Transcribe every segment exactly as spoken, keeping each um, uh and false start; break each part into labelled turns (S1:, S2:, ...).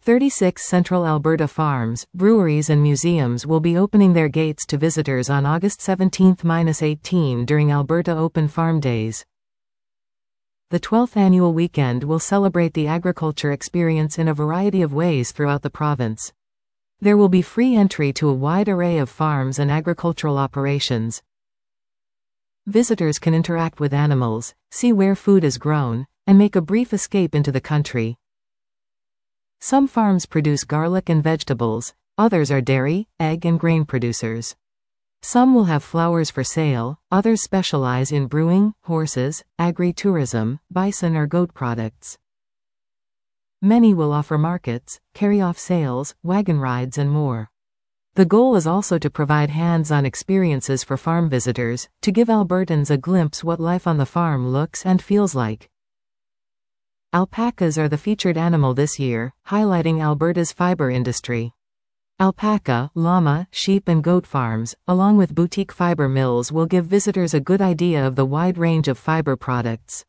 S1: thirty-six Central Alberta farms, breweries and museums will be opening their gates to visitors on August seventeenth to eighteenth during Alberta Open Farm Days. The twelfth annual weekend will celebrate the agriculture experience in a variety of ways throughout the province. There will be free entry to a wide array of farms and agricultural operations. Visitors can interact with animals, see where food is grown, and make a brief escape into the country. Some farms produce garlic and vegetables, others are dairy, egg and grain producers. Some will have flowers for sale, others specialize in brewing, horses, agri-tourism, bison or goat products. Many will offer markets, carry-off sales, wagon rides and more. The goal is also to provide hands-on experiences for farm visitors, to give Albertans a glimpse what life on the farm looks and feels like. Alpacas are the featured animal this year, highlighting Alberta's fiber industry. Alpaca, llama, sheep and goat farms, along with boutique fiber mills will give visitors a good idea of the wide range of fiber products.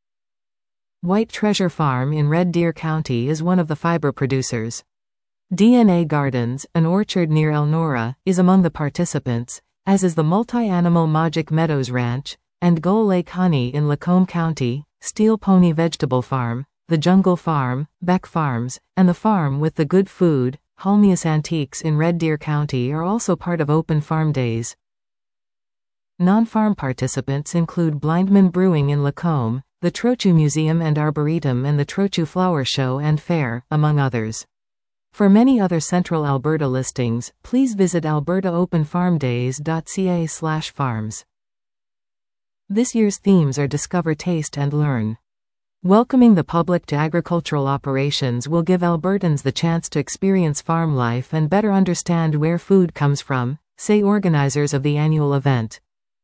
S1: White Treasure Farm in Red Deer County is one of the fiber producers. D N A Gardens, an orchard near Elnora, is among the participants, as is the multi-animal Magic Meadows Ranch, and Gull Lake Honey in Lacombe County, Steel Pony Vegetable Farm, The Jungle Farm, Beck Farms, and the Farm with the Good Food, Halmius Antiques in Red Deer County are also part of Open Farm Days. Non-farm participants include Blindman Brewing in Lacombe, the Trochu Museum and Arboretum and the Trochu Flower Show and Fair, among others. For many other Central Alberta listings, please visit alberta open farm days dot c a slash farms. This year's themes are Discover, Taste and Learn. Welcoming the public to agricultural operations will give Albertans the chance to experience farm life and better understand where food comes from, say organizers of the annual event.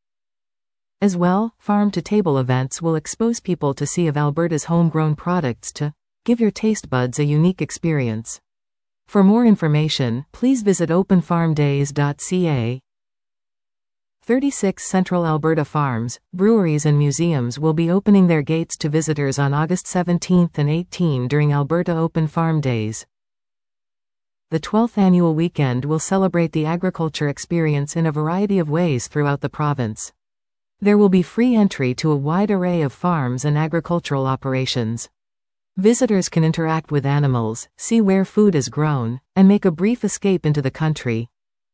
S1: As well, farm-to-table events will expose people to see of Alberta's homegrown products to give your taste buds a unique experience. For more information, please visit open farm days dot c a. thirty-six Central Alberta farms, breweries and museums will be opening their gates to visitors on August seventeenth and eighteenth during Alberta Open Farm Days. The twelfth annual weekend will celebrate the agriculture experience in a variety of ways throughout the province. There will be free entry to a wide array of farms and agricultural operations. Visitors can interact with animals, see where food is grown, and make a brief escape into the country.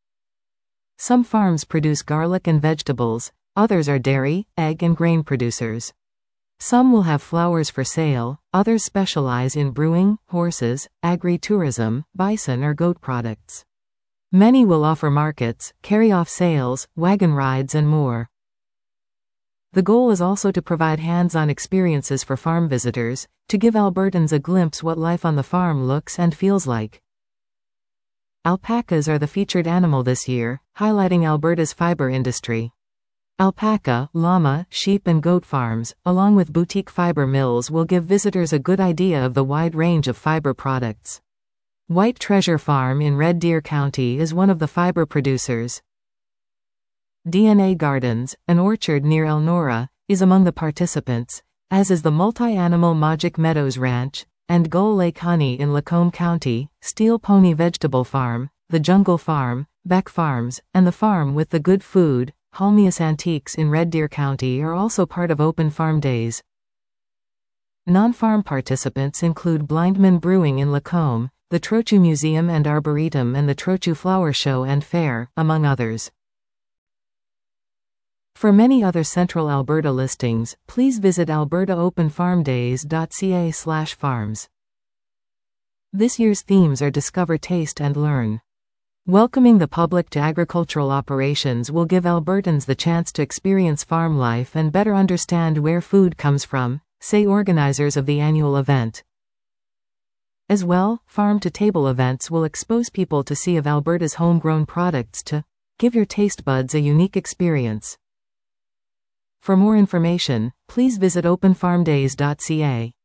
S1: Some farms produce garlic and vegetables, others are dairy, egg and grain producers. Some will have flowers for sale, others specialize in brewing, horses, agri-tourism, bison or goat products. Many will offer markets, carry-off sales, wagon rides and more. The goal is also to provide hands-on experiences for farm visitors, to give Albertans a glimpse what life on the farm looks and feels like. Alpacas are the featured animal this year, highlighting Alberta's fiber industry. Alpaca, llama, sheep and goat farms, along with boutique fiber mills will give visitors a good idea of the wide range of fiber products. White Treasure Farm in Red Deer County is one of the fiber producers. D N A Gardens, an orchard near Elnora, is among the participants, as is the multi-animal Magic Meadows Ranch, and Gull Lake Honey in Lacombe County, Steel Pony Vegetable Farm, The Jungle Farm, Beck Farms, and the Farm with the Good Food, Halmius Antiques in Red Deer County are also part of Open Farm Days. Non-farm participants include Blindman Brewing in Lacombe, the Trochu Museum and Arboretum and the Trochu Flower Show and Fair, among others. For many other Central Alberta listings, please visit alberta open farm days dot c a slash farms. This year's themes are Discover, Taste and Learn. Welcoming the public to agricultural operations will give Albertans the chance to experience farm life and better understand where food comes from, say organizers of the annual event. As well, farm-to-table events will expose people to see of Alberta's homegrown products to give your taste buds a unique experience. For more information, please visit open farm days dot c a.